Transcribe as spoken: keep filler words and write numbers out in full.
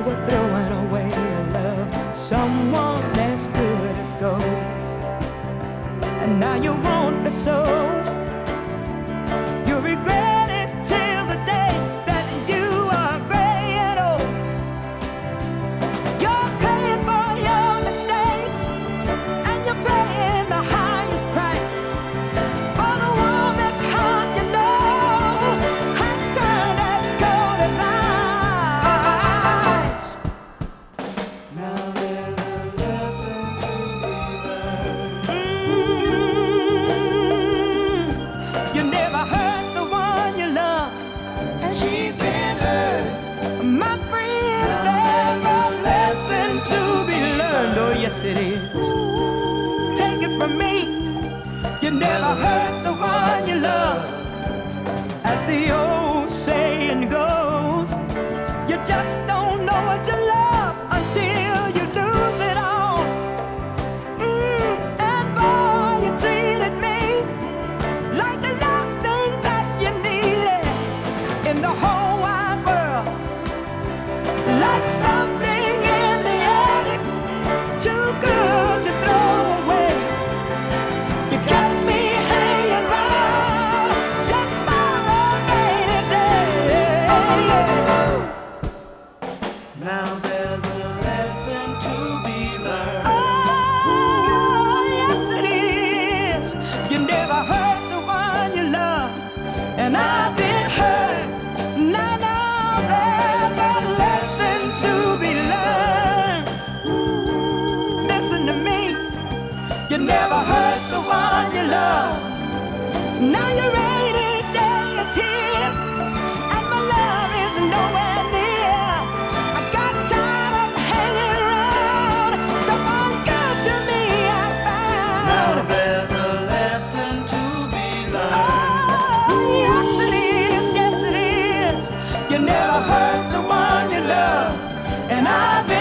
were throwing away your love, someone as good as gold. And now you want me so, you regret it till the day that you are gray and old. You're paying for your mistakes, and you're paying the highest price for the warmest heart you know has turned as cold as ice. Now there's a lesson to be learned. Mm, you never hurt the one you love, and she's been hurt. My friends, there's a lesson to be learned. Oh yes it is. Take it from me, you never hurt the one you love. As the old saying goes, you just don't know what you love until you lose it all. Mm, and boy, you treated me like the last thing that you needed in the whole wide world, like something in the attic, too good to throw away. You kept me hanging around just for a rainy day. Now there's a lesson to be learned. Oh, yes it is. You never hurt the one you love, and I've been hurt. Now, now there's a lesson to be learned. Listen to me. You never hurt the one you love. Now your rainy day is here, and my love is nowhere near. I got tired of hanging around. Someone good to me I found. Now there's a lesson to be learned. Oh, yes it is, yes it is. You never hurt the one you love, and I've been